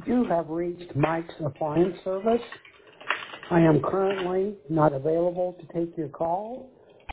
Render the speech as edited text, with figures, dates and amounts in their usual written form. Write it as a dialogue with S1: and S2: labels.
S1: You have reached Mike's Appliance Service. I am currently not available to take your call.